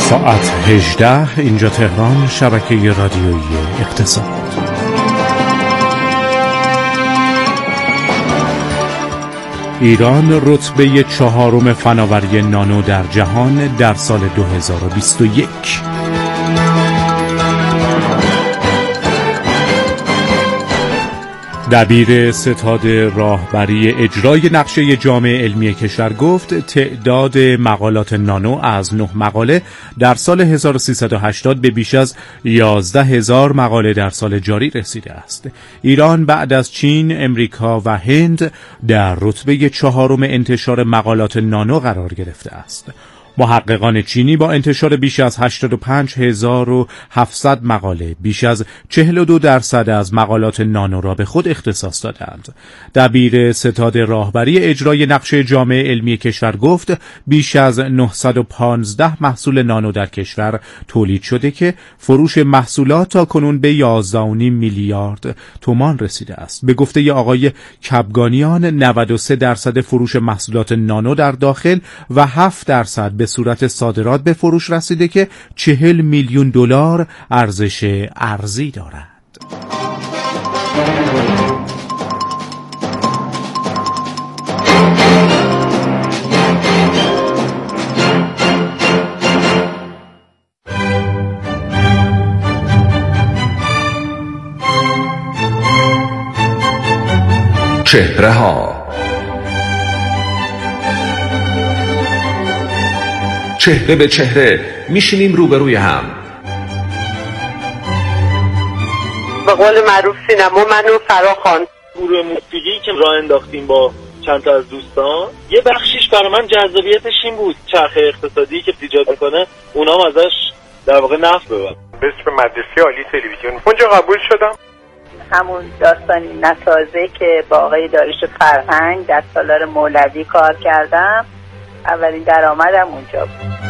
ساعت 18 اینجا تهران، شبکه رادیویی اقتصاد. ایران رتبه 4 فناوری نانو در جهان در سال 2021. دبیر ستاد راهبری اجرای نقشه جامع علمی کشور گفت تعداد مقالات نانو از 9 مقاله در سال 1380 به بیش از 11,000 مقاله در سال جاری رسیده است. ایران بعد از چین، امریکا و هند در رتبه 4 انتشار مقالات نانو قرار گرفته است. محققان چینی با انتشار بیش از 85,700 مقاله بیش از 42% از مقالات نانو را به خود اختصاص دادند. دبیر ستاد راهبری اجرای نقشه جامع علمی کشور گفت بیش از 915 محصول نانو در کشور تولید شده که فروش محصولات تا کنون به 11.5 میلیارد تومان رسیده است. به گفته آقای کبگانیان 93% فروش محصولات نانو در داخل و 7% به صورت صادرات به فروش رسیده که 40 میلیون دلار ارزش ارزی دارد. چهره ها. چهره به چهره میشینیم روبروی هم. به قول معروف سینما من و فراخوان گروه موسیقی که راه انداختیم با چند تا از دوستان، یه بخشیش برای من جذابیتش این بود چرخه اقتصادی که ایجاد میکنه اونام ازش در واقع نفع ببرن. به اسم مدرسه عالی تلویزیون اونجا قبول شدم. همون داستانی نسازه که با آقای داریوش فرهنگ در سالار مولوی کار کردم، اولین درآمدم اونجا بود.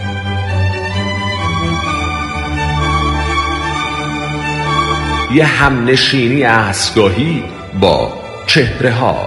یه همنشینی عصرگاهی با چهره ها.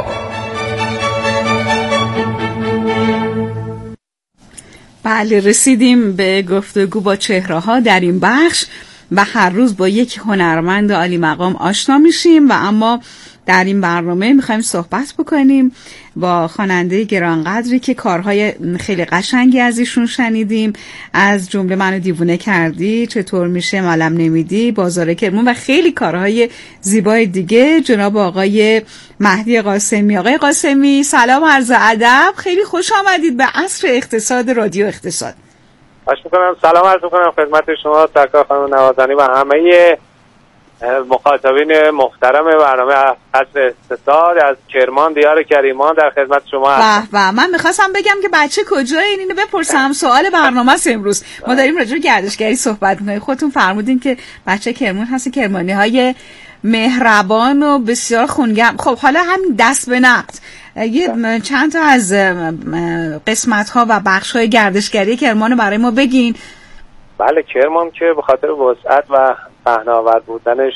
بله، رسیدیم به گفتگو با چهره ها در این بخش و هر روز با یک هنرمند عالی مقام آشنا میشیم و اما در این برنامه میخوایم صحبت بکنیم با خواننده گرانقدری که کارهای خیلی قشنگی از ایشون شنیدیم، از جمله منو دیوونه کردی، چطور میشه، ملم نمیدی، بازار کرمون و خیلی کارهای زیبای دیگه. جناب آقای مهدی قاسمی. آقای قاسمی سلام، عرض ادب، خیلی خوش آمدید به عصر اقتصاد رادیو اقتصاد. خواهش میکنم. سلام عرض میکنم خدمت شما سرکار خانم نوازنی و همه مخاطبین محترم برنامه عصر اقتصاد از کرمان دیار کریمان در خدمت شما هستم. و من میخواستم بگم که بچه کجایی، اینو بپرسم، سوال برنامه است امروز. ما داریم راجع به گردشگری صحبت می‌کنیم. خودتون فرمودین که بچه کرمان هست، کرمانی‌های مهربان و بسیار خونگرم. خب حالا همین دست به نقد یه چند تا از قسمت‌ها و بخش‌های گردشگری کرمان برای ما بگین. بله، کرمان که به خاطر وسعت و پهناور بودنش،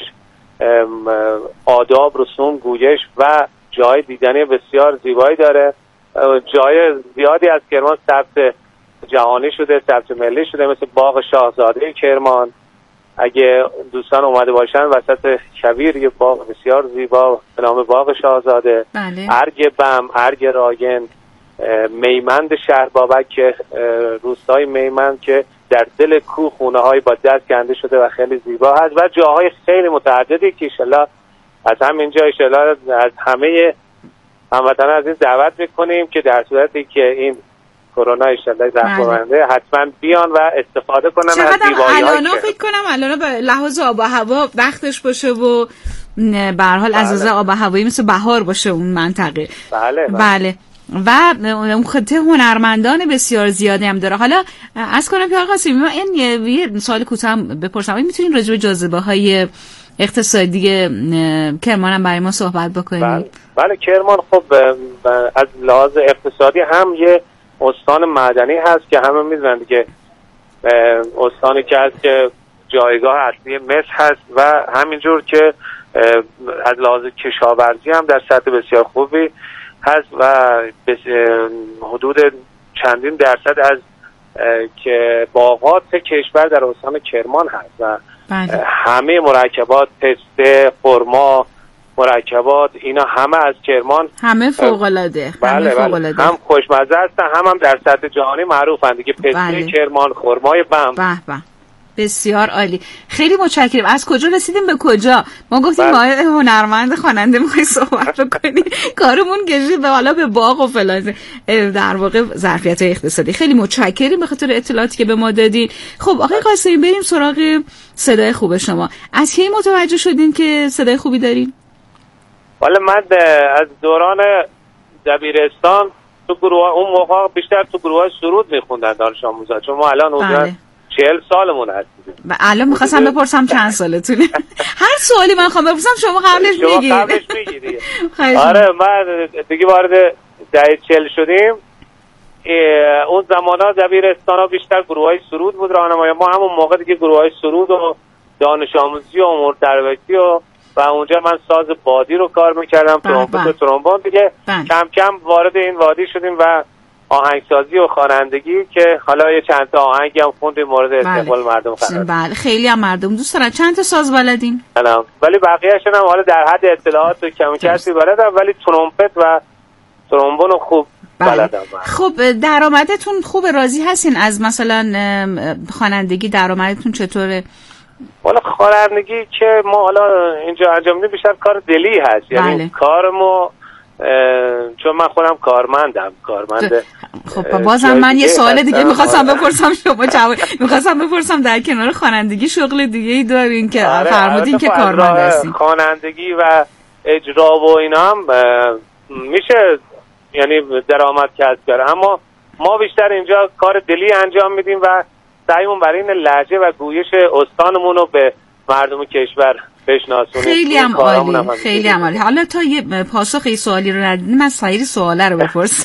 آداب، رسوم، گویش و جای دیدنی بسیار زیبایی داره. جای زیادی از کرمان ثبت جهانی شده، ثبت ملی شده، مثل باغ شاهزاده کرمان. اگه دوستان اومده باشن وسط کویر یه باغ بسیار زیبا به نام باغ شاهزاده. بله. ارگ بم، ارگ راگن، میمند شهر بابک که روستای میمند که در دل کوه خونه‌های با دست کنده شده و خیلی زیبا هست و جاهای خیلی متعددی که انشالله از همینجا انشالله از همه هموطنان از این دعوت میکنیم که در صورتی که این کرونا انشالله رفت حتما بیان و استفاده کنن از زیبایی‌های الان فکر کنم الان به لحاظ آب و هوا وقتش باشه و به هر حال از آب و هوایی مثل بهار باشه اون منطقه. بله. و اون خطه هنرمندان بسیار زیادی هم داره. حالا از کنم که آقا قاسمی، این یه سوال کوتاه بپرسم، این میتونین راجع به جاذبه‌های اقتصادی کرمان هم برای ما صحبت بکنید؟ بله، کرمان خب از لحاظ اقتصادی هم یه استان معدنی هست که همه میدونن دیگه، استانی که هست که جایگاه اصلی مس هست و همینجور که از لحاظ کشاورزی هم در سطح بسیار خوبی هست و حدود چندین درصد از که باغات کشور در استان کرمان هست و بله. همه مرکبات، پسته، خرما، مرکبات، اینا همه از کرمان، همه فوق‌العاده. بله بله، هم خوشمزه هستن هم در سطح جهانی معروفن دیگه. پسته بله. کرمان، خرمای بم. به به، بسیار عالی. خیلی متشکرم. از کجا رسیدیم به کجا؟ ما گفتیم با هنرمند خواننده می‌خوای صحبت بکنی، کارمون کشید حالا به باغ و فلان، در واقع ظرفیت اقتصادی. خیلی متشکریم به خاطر اطلاعاتی که به ما دادین. خب آقای قاسمی، بریم سراغ صدای خوب شما. از کی متوجه شدین که صدای خوبی دارین؟ والا من از دوران دبیرستان تو گروه، اون موقع بیشتر تو گروه سرود میخوندن دانش آموزا، چون ما الان حدود 40 سالمون هستیم. و الان می‌خواستم بپرسم چند سالتونه. هر سوالی من خواهم بپرسم شما قبلش میگید. آره من دیگه وارد دهه 40 شدیم. اون زمانا دبیرستانا بیشتر گروهای سرود بود راهنمایی. ما همون موقع دیگه گروهای سرود و دانش آموزی و امور تربیتی و اونجا من ساز بادی رو کار میکردم، ترومپت و ترومبون دیگه. کم کم وارد این وادی شدیم و آهنگسازی و خوانندگی که حالا یه چند تا آهنگی هم خوندیم مورد استقبال مردم قرار. بله خیلی هم مردم دوست دارن. چند تا ساز بلدین؟ ولی بقیه‌شون هم حالا در حد اطلاعات و کم کسی بلدم، ولی ترومپت و ترومبون خوب بلدم. خب درآمدتون خوب، راضی هستین از مثلا خوانندگی؟ درآمدتون چطوره؟ والا خوانندگی که ما حالا اینجا انجام میدیم بیشتر کار دلی هست. یعنی کارمو، چون من خودم کارمندم. خب بازم من یه سوال دیگه میخواستم بپرسم، شما جواب میخواستم بپرسم، در کنار خوانندگی شغل دیگه ای دارین که فرمودین که کارمند هستین؟ خوانندگی و اجرا و اینا هم میشه یعنی درآمد کسب کرد، اما ما بیشتر اینجا کار دلی انجام میدیم و سعیمون برای این لهجه و گویش استانمون رو به مردم کشور بشناسونیم. خیلی هم عالی، خیلی هم عالی. حالا تا یه پاسخ این سوالی رو ندیدیم، من سایر سواله رو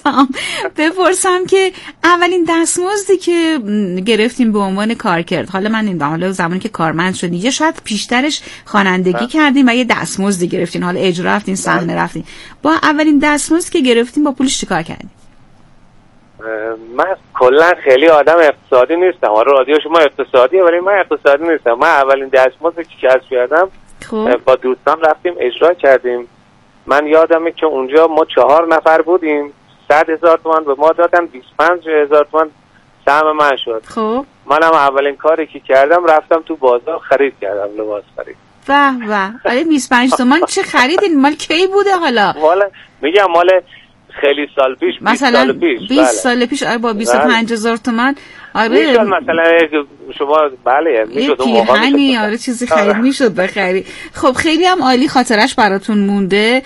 بپرسم که اولین دستمزدی که گرفتیم به عنوان کارکرد، حالا من این حالا زمانی که کارمند شدین یه شاید پیشترش خوانندگی کردین و یه دستمزدی گرفتین، حالا اجرا رفتین، صحنه رفتین، با اولین دستمزد که گرفتین با پولش چیکار کردین؟ من کلا خیلی آدم اقتصادی نیستم. آره رادیو شما اقتصادیه ولی من اقتصادی نیستم. من اولین دستمزدی که کسب کردم با دوستان رفتیم اجرا کردیم. من یادمه که اونجا ما 4 نفر بودیم، 100,000 تومان به ما دادن، 25,000 تومان سهم من شد. خب منم اولین کاری که کردم رفتم تو بازار خرید کردم، لباس خرید. آره 25 تومان چه خریدین؟ مال کی بوده حالا؟ والا میگم مال خیلی سال پیش، مثلا 20 سال پیش. آره با 25,000 تومان آره میشد مثلا شما بله میشد اون موقع آره چیزی خرید میشد بخری. خب خیلی هم عالی، خاطرش براتون مونده.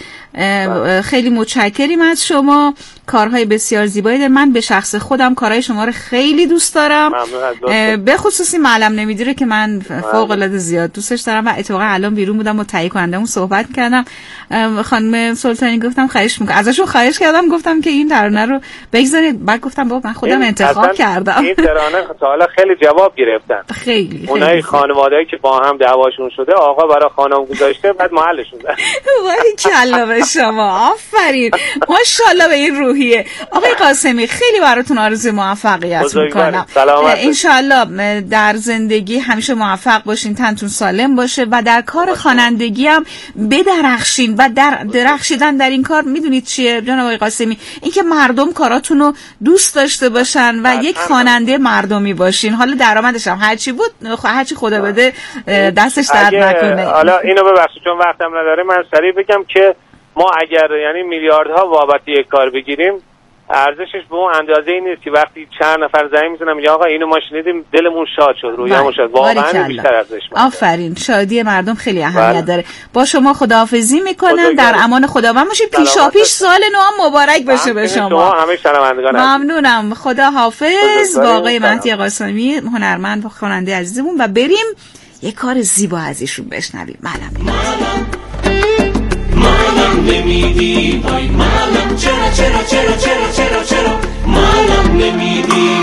خیلی متشکریم از شما، کارهای بسیار زیبایی دارید. من به شخص خودم کارهای شما رو خیلی دوست دارم، به خصوصی معلم نمیدیره که من فوق العاده زیاد دوستش دارم و اتفاقا الان بیرون بودم با تهیه کنندمون صحبت کردم، خانم سلطانی گفتم خواهش میکنم ازشون، خواهش کردم گفتم که این ترانه رو بگذارید، بعد گفتم بابا من خودم انتخاب کردم. این ترانه تا حالا خیلی جواب گرفتن، خیلی اونای خانواده‌ای که با هم دعواشون شده آقا برای خانم گذاشته بعد محلشون داد. وای کلا به شما، آفرین، ماشاءالله به این روحیه. آقای قاسمی خیلی براتون آرزوی موفقیت میکنم، انشالله در زندگی همیشه موفق باشین، تنتون سالم باشه و در کار خوانندگی هم بدرخشین و در درخشیدن در این کار میدونید چیه جناب آقای قاسمی؟ اینکه مردم کاراتونو دوست داشته باشن و یک خواننده مردمی باشین. حالا درآمدش هم هرچی بود، هرچی خدا بده دستش درد نکنه. حالا اینو ببخشید چون وقتم نداره من سریع بگم که ما اگر یعنی میلیاردها بابت یک کار بگیریم ارزشش به اون اندازه ای نیست که وقتی چند نفر زنگ میزنن میگن آقا اینو ما شنیدیم دلمون شاد شد، رویمون شد، واقعا بیشتر ارزشمنده. آفرین، شادی مردم خیلی اهمیت داره. با شما خداحافظی میکنم، در امان خداوند باشید، پیشاپیش سال نو مبارک باشه به شما. همه شنوندگان ممنونم، خدا حافظ. با آقای مهدی قاسمی هنرمند و خواننده عزیزمون و بریم یه کار زیبا از ایشون بشنویم. معلم نمیدی وای معلم، چرا چرا چرا چرا چرا چرا معلم نمیدی؟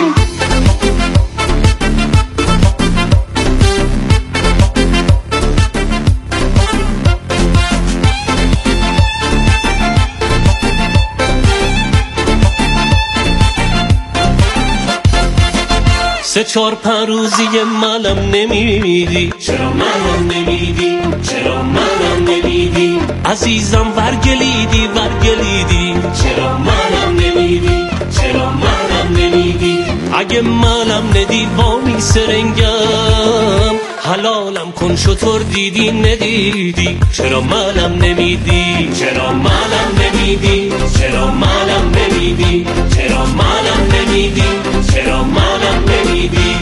سه چار پنج روزی مالم نمیدی، چرا مالم نمیدی، چرا مالم نمیدی، عزیزم ورگلیدی ورگلیدی، چرا مالم نمیدی، چرا مالم نمیدی، اگه مالم ندی وامی سرنگم، حلالم کن شطور دیدی ندیدی، چرا مالم نمیدی، چرا مالم نمیدی، چرا مالم نمیدی، چرا مالم نمیدی، چرا مالم نمیدی.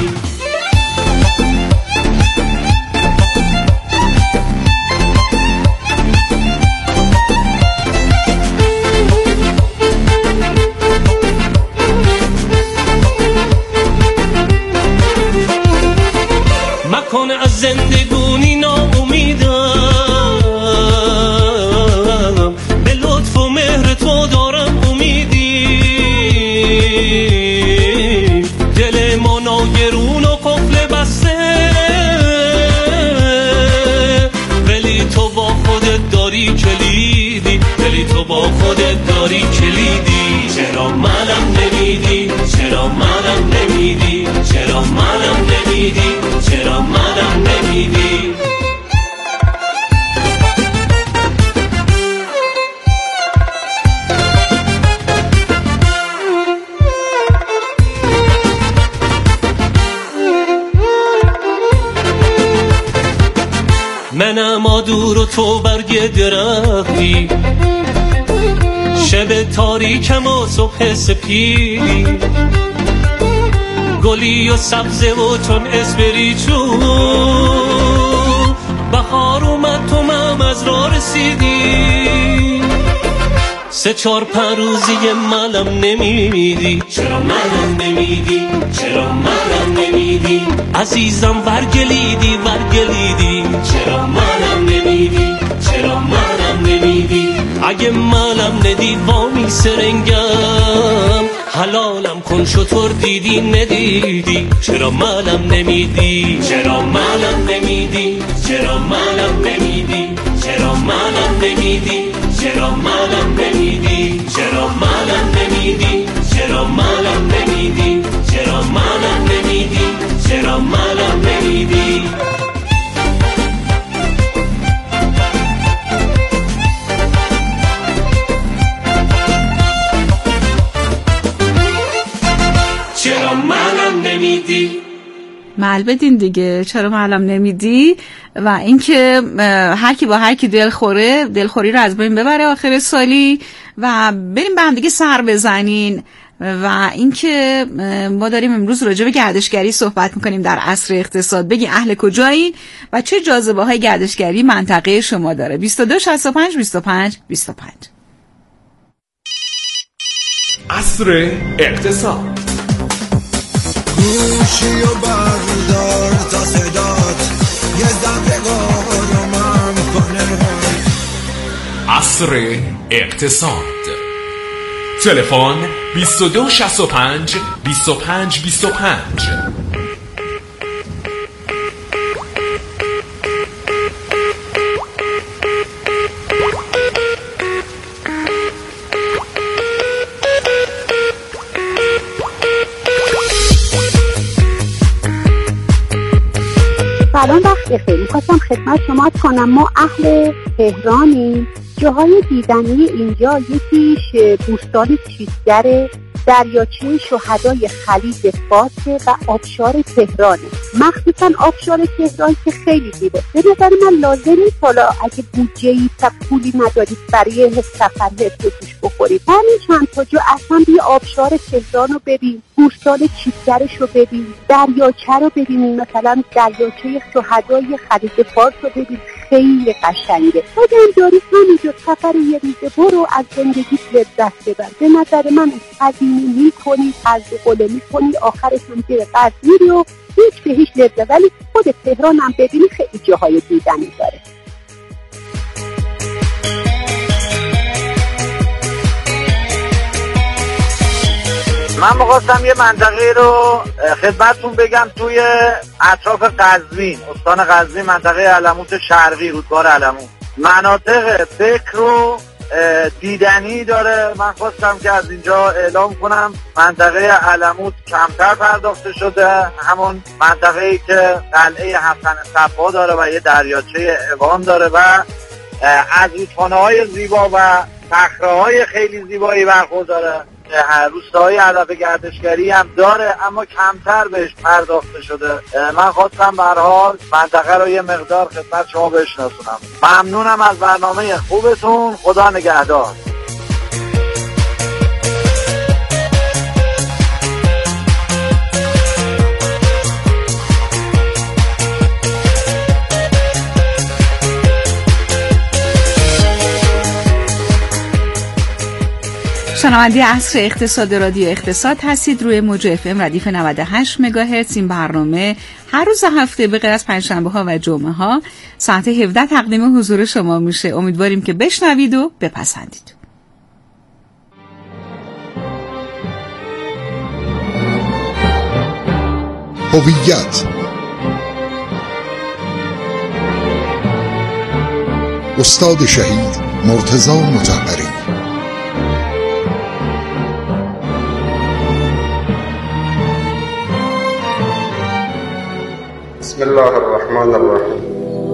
مکنه از زندگونی ناامیدم، به لطف و مهر تو دارم امیدی، دل ما ناگرون و قفل بسته، ولی تو با خودت داری کلیدی، ولی تو با خودت داری کلیدی، چرا مالم نمیدی، چرا مالم نمیدی، چرا مالم نمیدی، چرا مالم نمیدی. منم آدور و تو برگ درختی، شب تاریکم و صبح سپیدی، گلی و سبزه و چون اسپری چون بهار اومد تو مم از را رسیدی، سه چار پنج روزی مالم نمیدی، چرا مالم نمیدی، چرا مالم نمیدی، عزیزم ورگلیدی ورگلیدی، چرا مالم نمیدی، چرا مالم نمیدی، اگه مالم ندی وامی سرنگم، حلالم کن شطور دیدی ندیدی، چرا مالم نمیدی، چرا مالم نمیدی، چرا مالم نمیدی، چرا مالم نمیدی، چرا مالم نمیدی، چرا مالم نمیدی، چرا مالم نمیدی، چرا مالم نمیدی، چرا مالم نمیدی. چرا مالم نمیدی. مال بدین دیگه، چرا مالم نمیدی. و اینکه هر کی با هر کی دلخوری رو از بین ببره آخر سالی و بریم به هم دیگه سر بزنین. و اینکه ما داریم امروز راجع به گردشگری صحبت میکنیم در عصر اقتصاد. بگین اهل کجایین و چه جاذبه های گردشگری منطقه شما داره. 22 65 25 25. عصر اقتصاد. گوشی و بردار تا صدات یه زندگاه رو من کنه. عصر اقتصاد. تلفن 22 65 25 25. سلام، وقت بخیر. می‌خواستم خدمت شما کنم ما اهل تهرانیم. جاهای دیدنی اینجا یکیش بوستان چیزگر، دریاچه شهدای خلیج فارس و آبشار تهرانه. مخصوصا آبشار تهران که خیلی زیبا. به نظر من لازم نیست حالا اگه بودجه‌ای تا پولی ندارید برای سفر توش بخورید، همین چند تا جا اصلا بیا آبشار تهران رو ببین، بوستان چیزگرش رو ببین، دریاچه رو ببینید، مثلا دریاچه شهدای خلیج فارس رو ببین، خیلی قشنگه. اگه هم داری همینجا سفر یه روزه برو از زندگی لذت ببر. به نظر من قدیمی میکنی، قرض و قله میکنی، آخرش هم زیر قرض میری و هیچ به هیچ لذت. ولی خود تهران هم ببینی خیلی جاهای دیدنی داره. من می‌خواستم یه منطقه رو خدمتتون بگم توی اطراف قزوین، استان قزوین، منطقه علموت شرقی، رودگار علموت. مناطق بکر و دیدنی داره. من خواستم که از اینجا اعلام کنم منطقه علموت کمتر پرداخته شده، همون منطقه‌ای که قلعه حسن صفا داره و یه دریاچه اوان داره و از رودخانه‌های زیبا و صخره‌های خیلی زیبایی برخورداره. روستاهای هدف گردشگری هم داره اما کمتر بهش پرداخته شده. من خواستم به هر حال منطقه رو یه مقدار خدمت شما بشناسونم. ممنونم از برنامه خوبتون. خدا نگهدار. شنونده عصر اقتصاد رادیو اقتصاد هستید. روی موج اف ام ردیف 98 مگاهرتز. این برنامه هر روز هفته به غیر از پنجشنبه ها و جمعه ها ساعت 17 تقدیم حضور شما میشه. امیدواریم که بشنوید و بپسندید. هویت، استاد شهید مرتضی مطهری. بسم الله الرحمن الرحیم.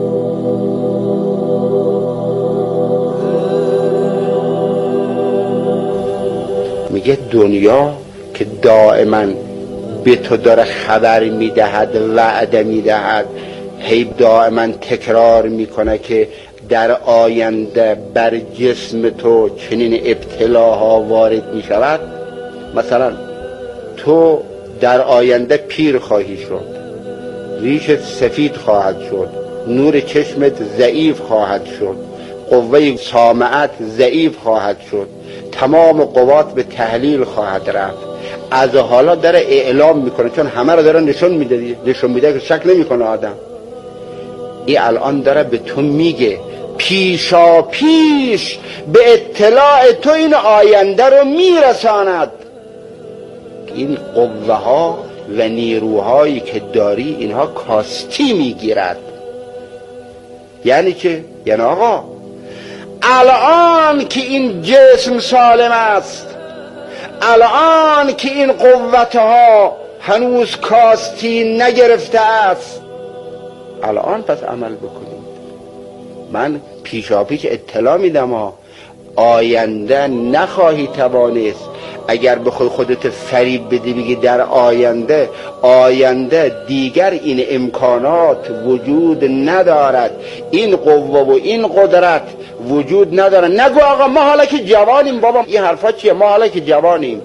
میگه دنیا که دائما به تو داره خبر میدهد، وعده میدهد، هی دائما تکرار میکنه که در آینده بر جسم تو چنین ابتلاها وارد میشود. مثلا تو در آینده پیر خواهی شد، ریشت سفید خواهد شد، نور چشمت ضعیف خواهد شد، قوه سامعت ضعیف خواهد شد، تمام قوات به تحلیل خواهد رفت. از حالا داره اعلام میکنه، چون همه رو داره نشون میده که شک نمیکنه آدم. این الان داره به تو میگه پیشا پیش به اطلاع تو این آینده رو میرساند. این قوه ها و نیروهایی که داری اینها کاستی میگیرد. یعنی چه؟ یعنی آقا الان که این جسم سالم است، الان که این قوتها هنوز کاستی نگرفته است، الان پس عمل بکنید. من پیشا پیش اطلاع میدم آینده نخواهی توانست. اگر بخوای خودت فریب بدی بگی در آینده دیگر این امکانات وجود ندارد، این قوه و این قدرت وجود ندارد، نگو آقا ما حالا که جوانیم. بابا این حرفا چیه؟ ما حالا که جوانیم.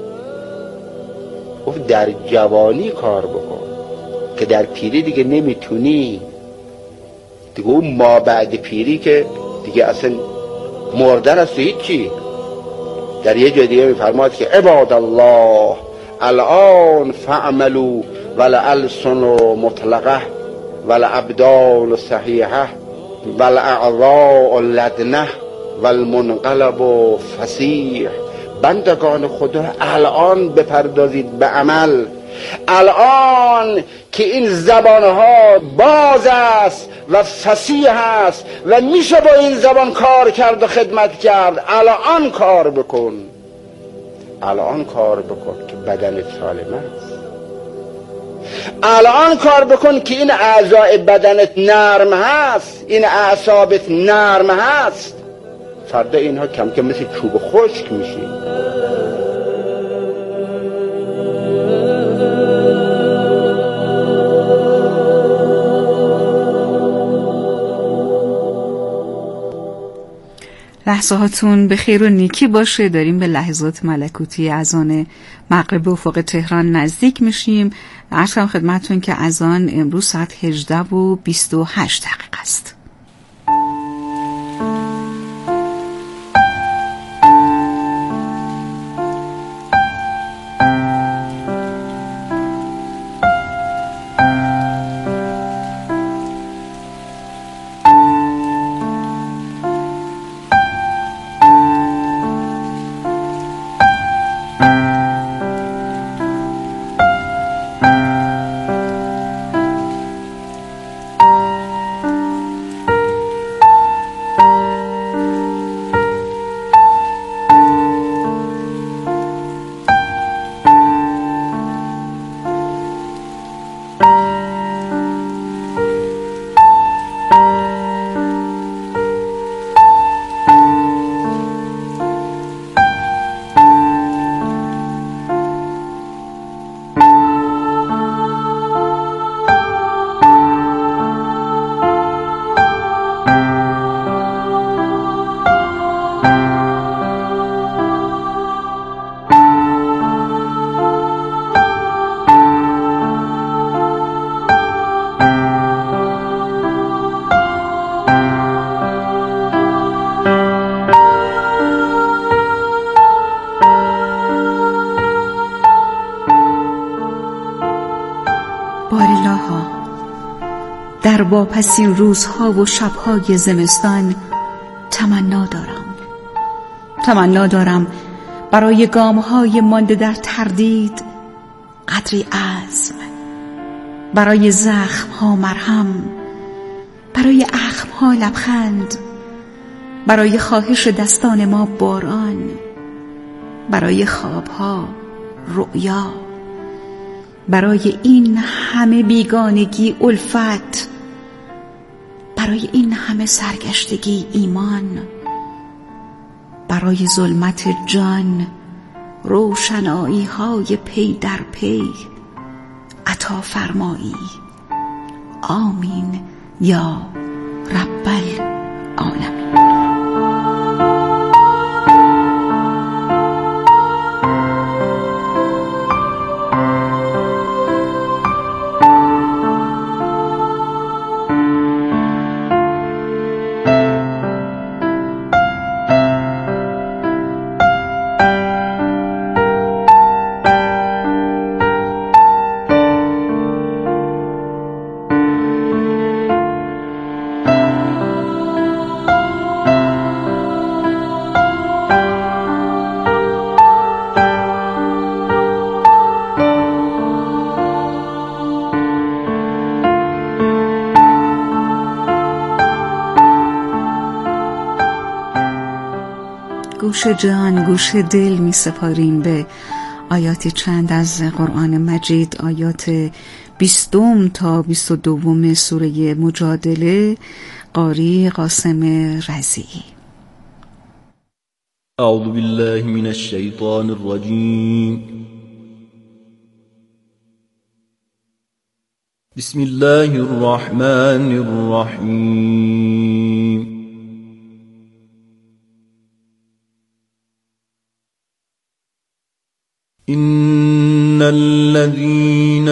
گفت در جوانی کار بکن که در پیری دیگه نمیتونی. دیگه اون ما بعد پیری که دیگه اصلا مردن است و هیچی. در یه جای دیگه میفرماد که عباد الله الان فعملوا ولالسن مطلقه ولابدال صحیحه والاعضاء لدنه والمنقلب فصیح. بندگان خدا الان بپردازید به عمل. الان که این زبانها باز است و فصیح است و میشه با این زبان کار کرد و خدمت کرد، الان کار بکن. الان کار بکن که بدنت سالم است. الان کار بکن که این اعضای بدنت نرم هست، این اعصابت نرم هست. فردا اینها کم کم مثل چوب خشک میشین. لحظه هاتون به خیر و نیکی باشه. داریم به لحظات ملکوتی اذان مغرب افق تهران نزدیک میشیم. عرض کنم خدمتتون که اذان امروز ساعت 18:28 است. در واپسین روزها و شبهای زمستان تمنا دارم برای گامهای مانده در تردید قدری عزم، برای زخمها مرهم، برای اخمها لبخند، برای خواهش دستان ما باران، برای خوابها رؤیا، برای این همه بیگانگی الفت، برای این همه سرگشتگی ایمان، برای ظلمت جان روشنایی های پی در پی عطا فرمایی. آمین یا رب العالمین. گوش جان گوش دل می سپاریم به آیاتی چند از قرآن مجید، آیات 20 تا 22 سوره مجادله. قاری قاسم رضی. اعوذ بالله من الشیطان الرجیم. بسم الله الرحمن الرحیم. إن الذين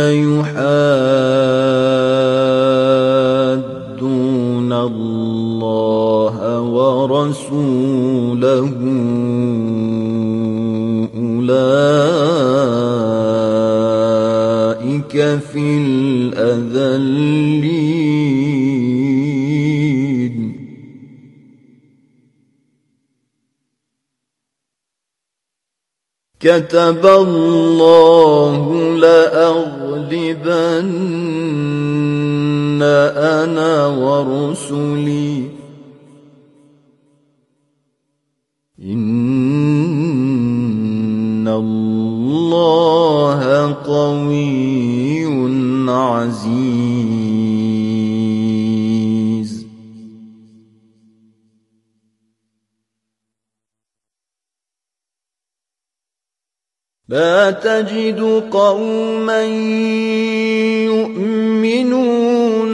يحادون الله ورسوله أولئك في الأذلين. كتب الله لأغلبن أنا ورسلي إن الله قوي عزيز. لا تجد قوما يؤمنون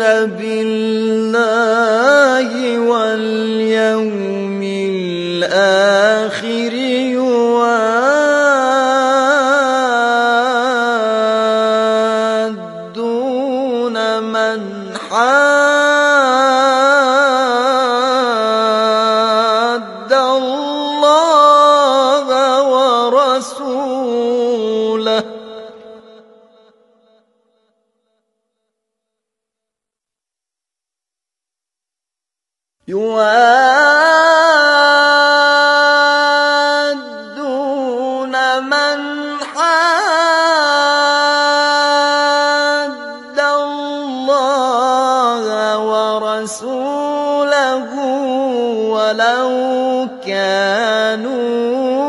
بالله واليوم الآخر يوادون من حاد الله ورسوله يوادون من حاد الله ورسوله ولو كانوا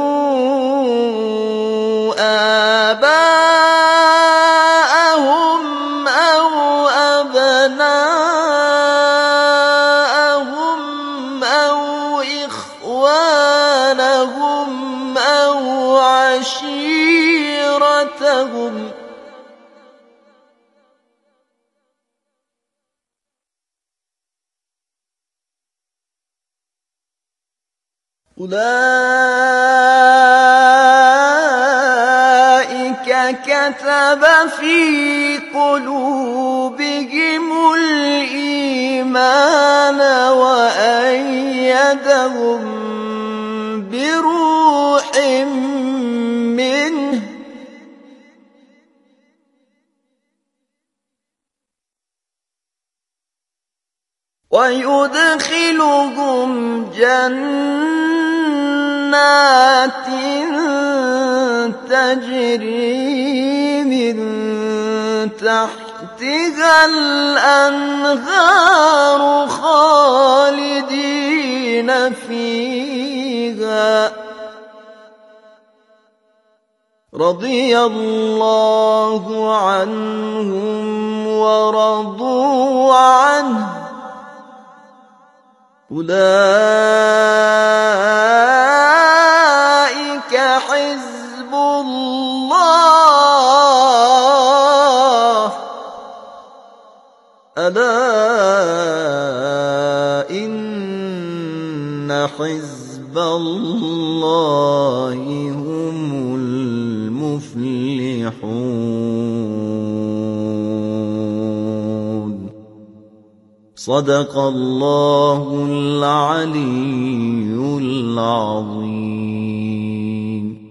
آباءهم أو أبناءهم أو إخوانهم أو عشيرتهم أولئك كتب في قلوبهم الإيمان وأيدهم بروح منه ويدخلهم جنات تجري من تحتها الأنهار خالدين فيها رضي الله عنهم ورضوا عنه أولئك حزب الله ألا إن حزب الله هم المفلحون صدق الله العلي العظيم.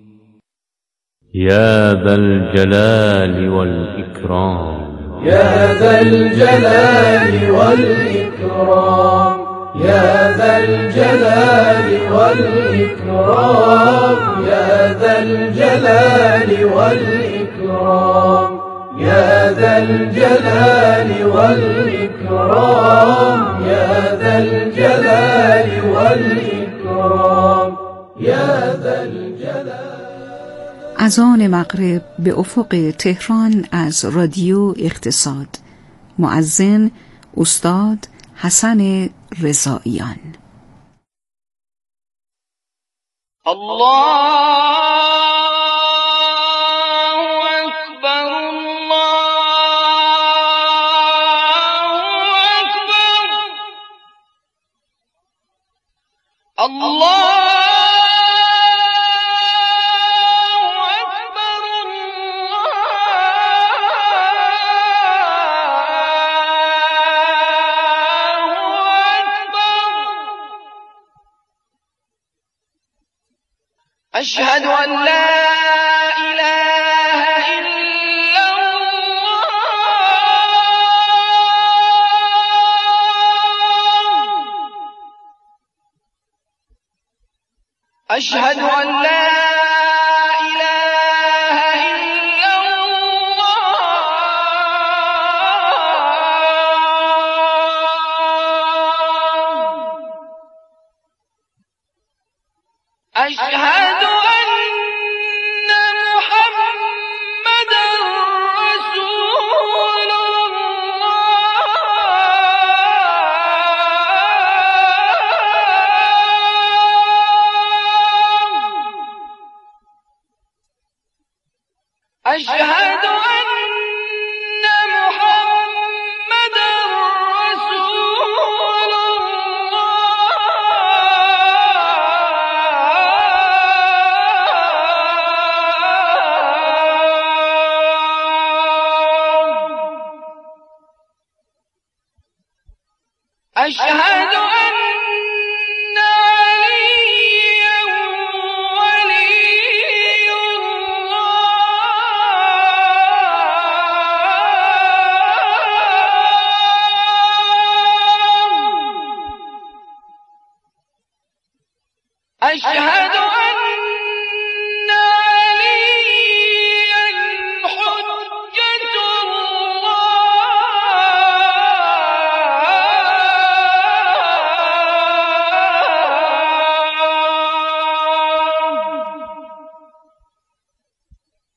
يا ذا الجلال والإكرام يا ذا الجلال والإكرام يا ذا الجلال والإكرام يا ذا الجلال والإكرام يا ذا الجلال والإكرام يا ذا الجلال والإكرام يا ذا الجلال. اذان مغرب به افق تهران از رادیو اقتصاد. مؤذن استاد حسن رضاییان. أشهد أن لا إله إلا الله أشهد أن لا إله إلا الله أشهد أشهد أن محمدا رسول الله أشهد